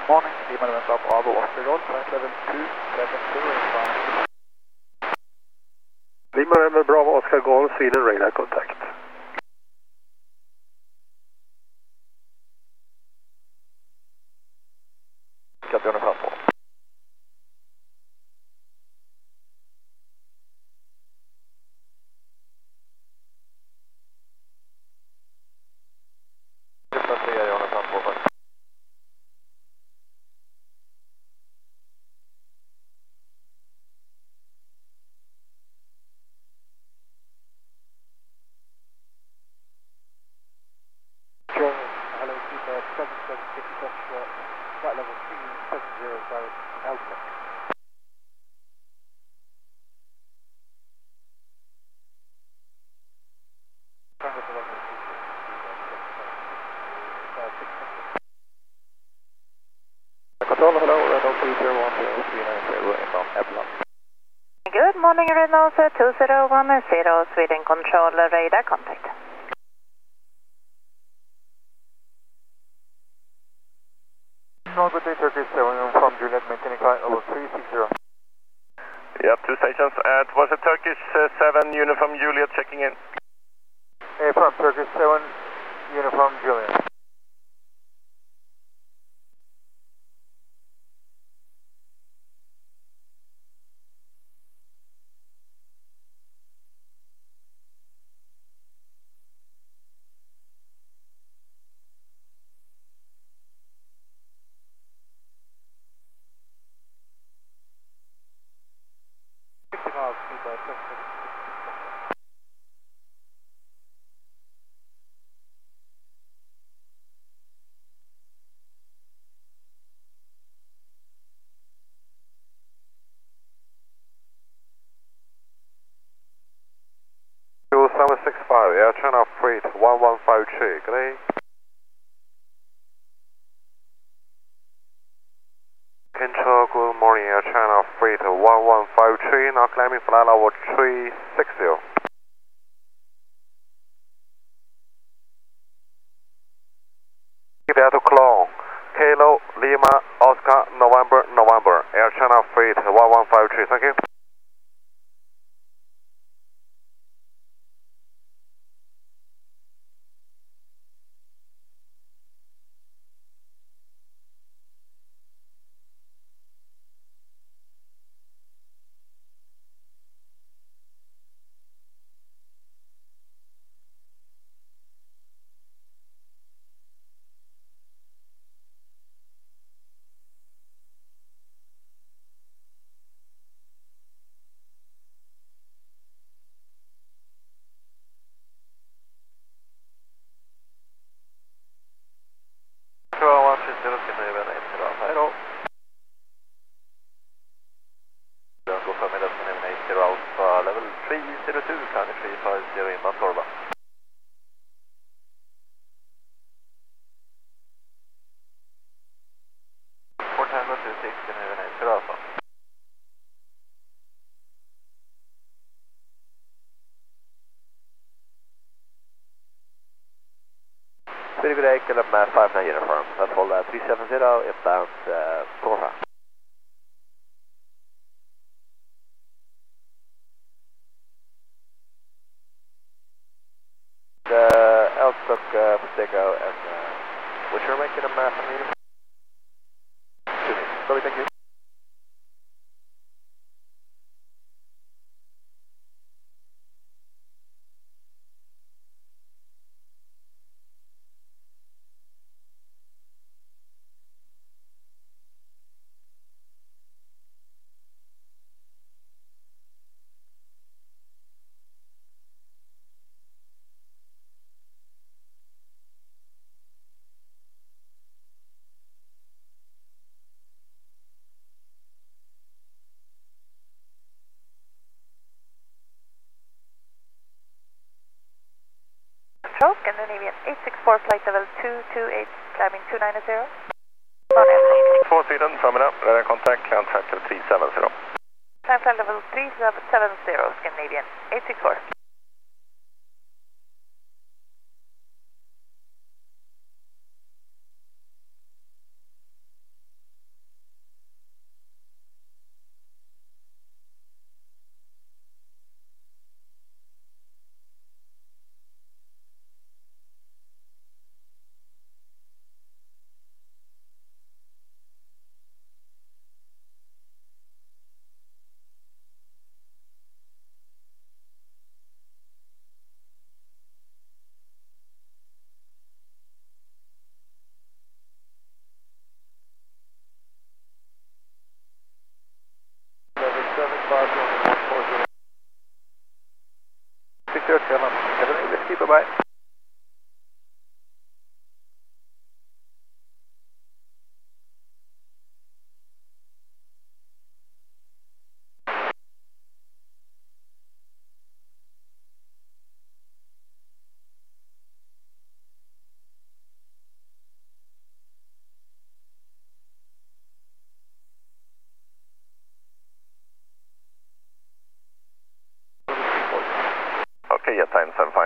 Morning, Lima November Bravo Oscar Golf, flight level 270 inbound. Lima November Bravo Oscar Golf, Sweden radar contact. Captain Frambo. Hello, Super 776 Foxtrot, flight level 370 south, Alpha. Control, hello, Renault 3010 inbound Epsilon. Good morning, Renault 2010 Sweden Control radar contact. Good day, Turkish 7 from Juliet, maintaining flight level 360. Yeah, 2 stations. Was a Turkish 7 uniform Juliet checking in. From Turkish 7 uniform Juliet. Kilo 765, Air China Freight 1153, good day. Control, good morning, Air China Freight 1153, now climbing flight level 360. Delta Clone, Kilo Lima Oscar November, Air China Freight 1153, thank you. Level 302, County 350 inbound Torba. Fort Tango 26, Alpha. Very good day, KLM 59 uniform. That's all 370 inbound Torba. Elstock, Paseco, and what's your rank in a marathon uniform? Sorry, thank you. Scandinavian 864, flight level 228, climbing 290. 4 Sweden, summing up, radar contact, climb track level 370. Climb flight level 370, Scandinavian 864.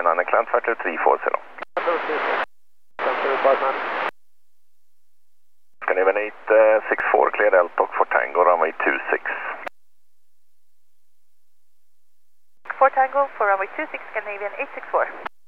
99 climb factor 340. Scandinavian 864, clear L-talk for Tango, runway 26. For Tango, for runway 26, Scandinavian 864.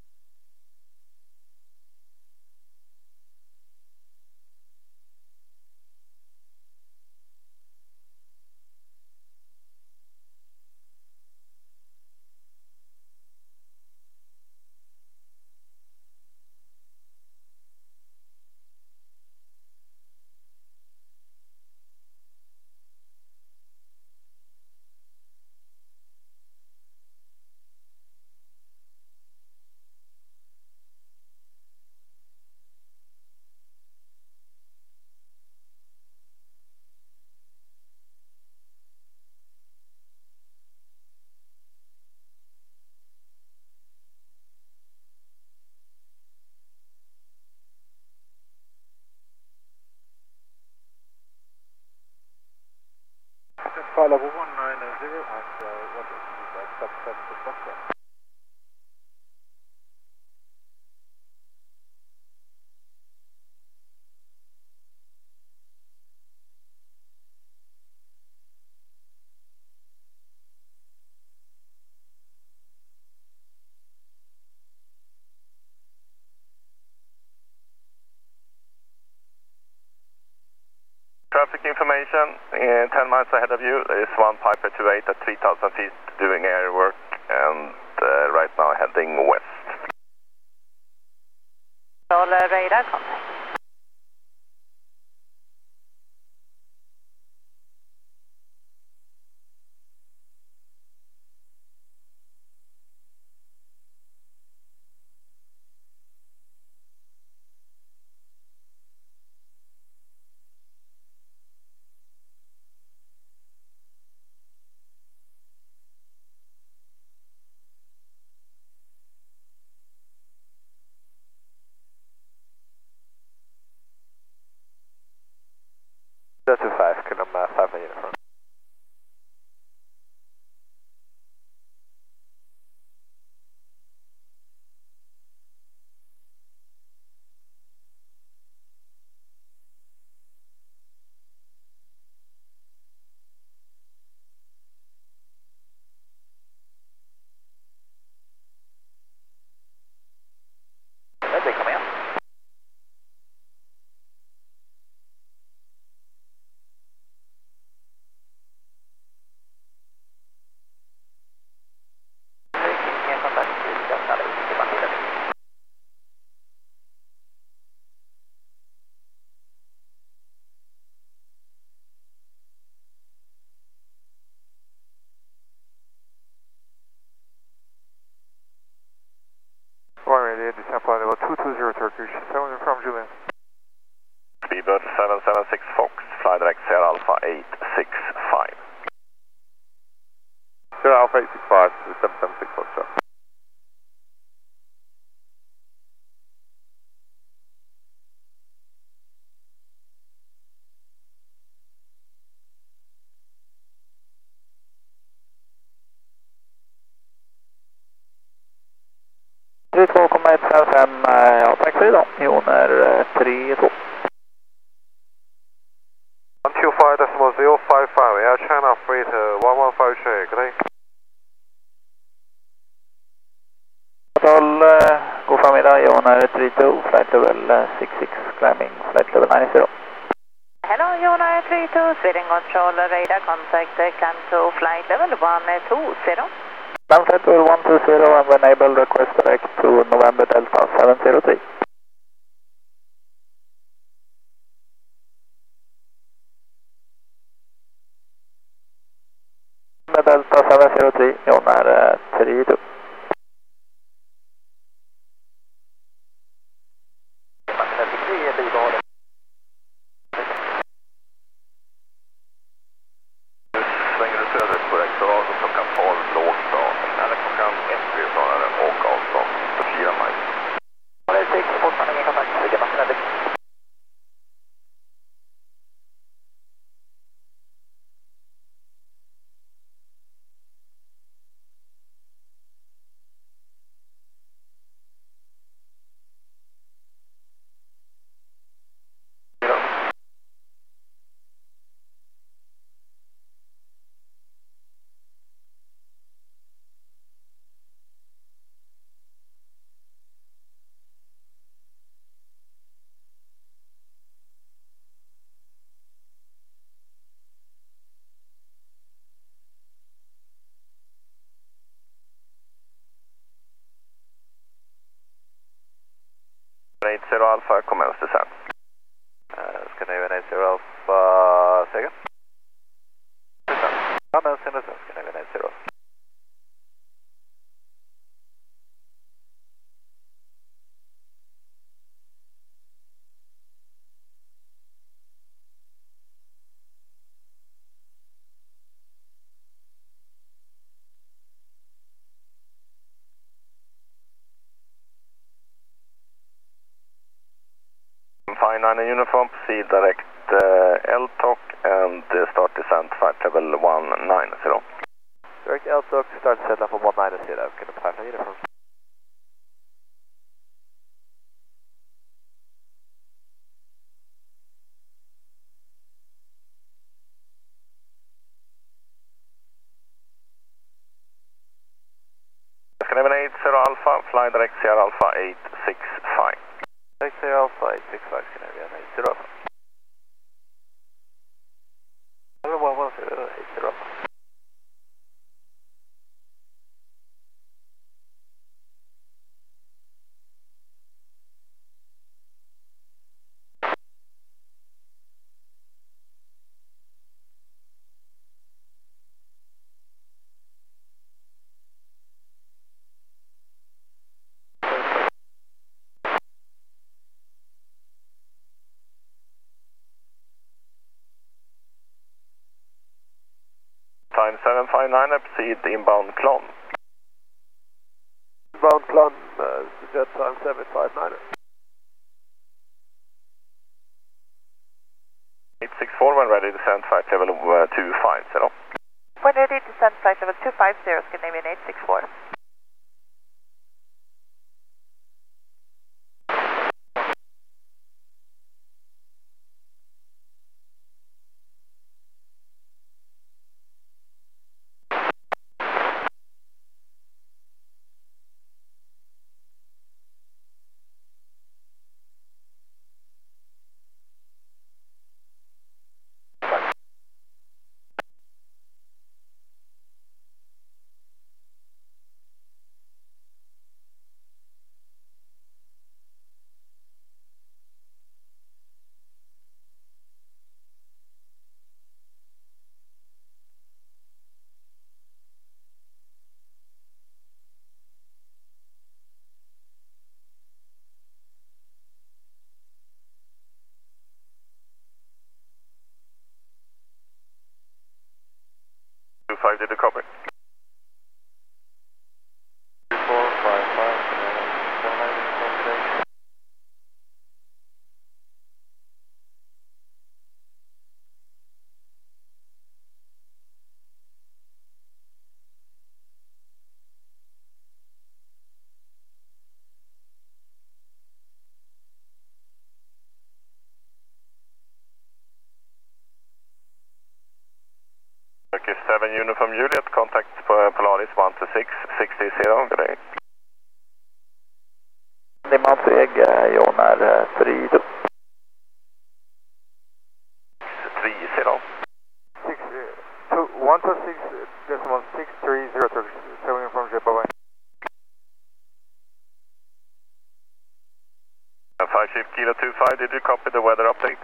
Follow 190 and what is the subset to Stockholm? Traffic information, 10 miles ahead of you, there is one Piper 28 at 3,000 feet doing air work and right now heading west. Radar contact. That's 25, can I'm 5 minutes in front. Det kommer igen. Runway 8, descent flight level 220 Turkish, 7 from Julian. Speedbird 776 Fox, fly direct Sierra Alpha 865. Sierra Alpha 865 to the 776 Foxtrot. Ja, tack för idag. Joner 32. 125.055, Air China Freighter 1153, good day. Hotel, god förmiddag, Joner 32, flight level 66, climbing flight level 90. Hello, Jonar 32, Sweden Control, radar contact, climb to flight level 120. Climb flight level 120 and enable request direct to November Delta 703. Delta 703, Jonar 32. Svänger du söderut korrekt så har du klockan 12 lågstart, eller klockan 1 blir det snarare, och avstånd för 4 mile. Det är 6, fortfarande ingen kontakt, vilken maskin. 80 Alpha, commence descent. Scandinavian 80 Alpha, second. Commence in descent, Scandinavian 80 Alpha. Fine 9 in uniform, proceed direct LTOC and start descent flight level 190. Direct LTOC, start set up on 190, can apply for uniform. Scandinavian 80 Alpha, fly direct Sierra Alpha 865. Direct Sierra Alpha 865, Scandinavian 80 Alpha. 110, 80 Alpha. Time 759, proceed inbound Clon. Inbound Clon, jet time 759. 864 when ready, descent flight level 250. When ready, descent flight level 250, Scandinavian 864. Did you copy? 2455, Turkish 7 uniform Juliet, contact Polaris 126, 60, good day. Limman Sveg, John är Frido. 126.630 Turkish 7 uniform Juliet, bye-bye. 5 shift Kilo 25, did you copy the weather update?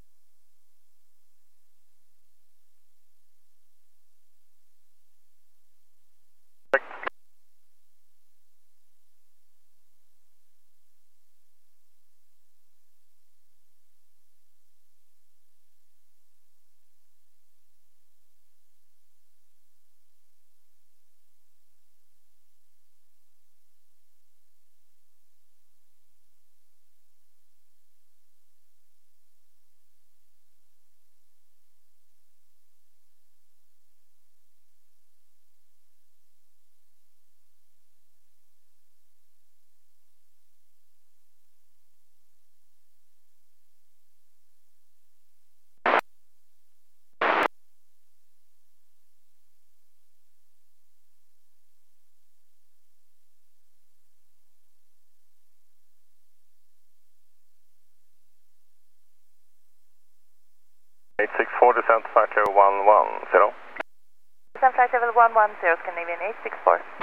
Descent flight level 110. Descent flight level 110, Scandinavian 864.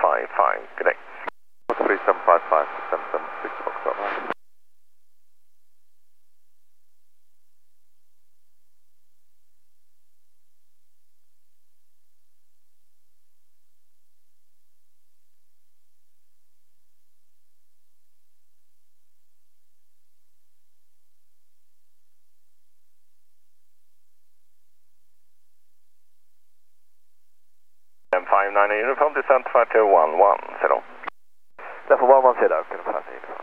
3755. Good day. 3755, 776 Foxtrot. M59 uniform, descent departure 110. Level 110, confirm the uniform.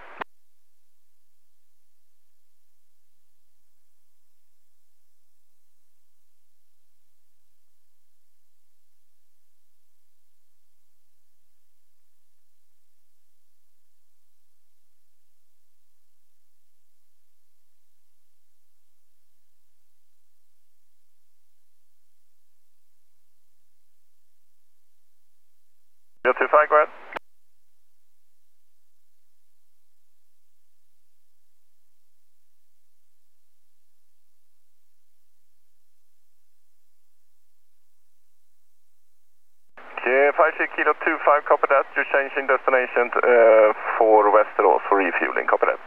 Your 25, go ahead. Okay, 56 Kilo 25, copy that. You're changing destination for Västerås for refueling, copy that.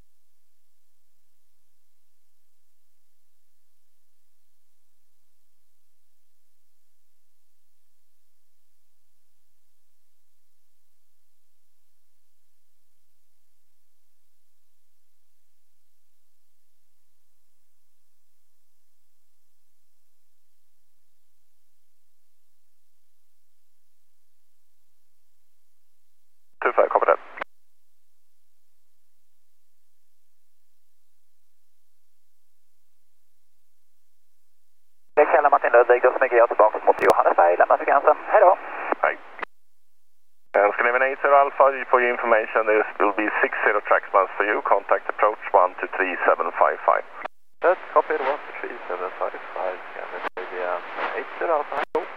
Copy that. Det är Kalle Martin Ludvig, då smyger jag tillbaka mot Johannesberg, lämnar frekvensen. Hej då! Hi. And Scandinavian 80 Alpha, for your information, there will be 60 tracksmans for you. Contact approach 123755. That's copied 13755, Scandinavian 80 Alpha.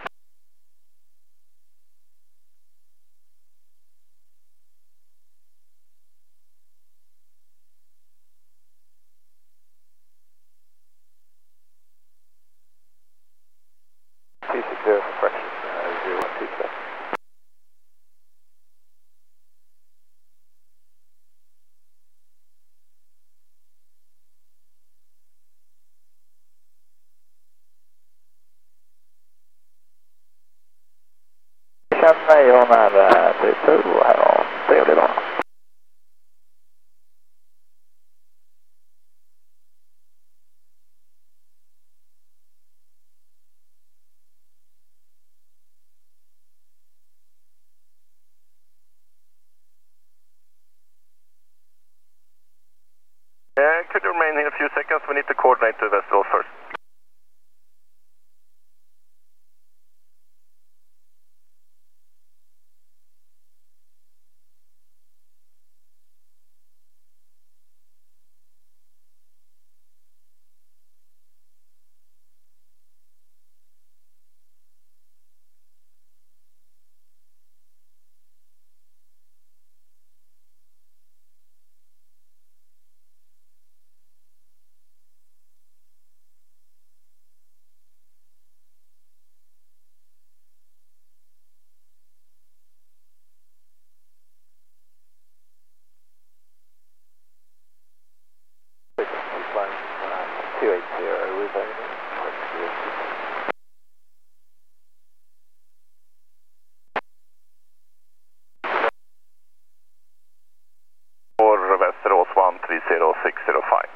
Zero for correction, 0127. Känner jag när T2 här har trevlig dag. Could you remain here a few seconds? We need to coordinate to Västerås first. For Västerås 130605.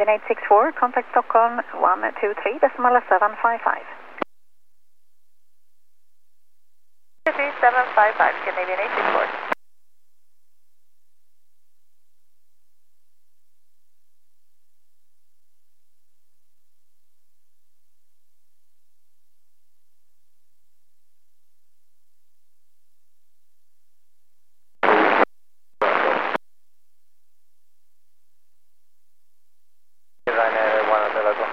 864, contact Stockholm 123 decimal 755. 755, Canadian 864. Ryanair 1 local.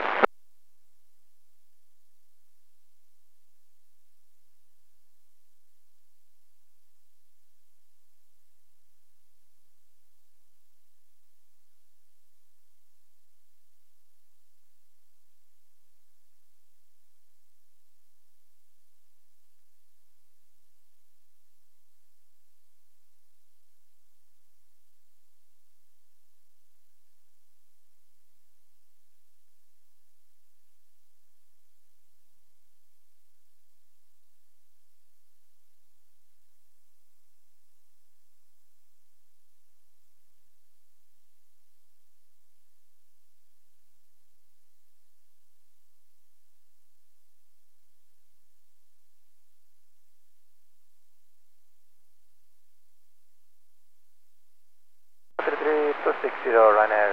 Two 60 Ryanair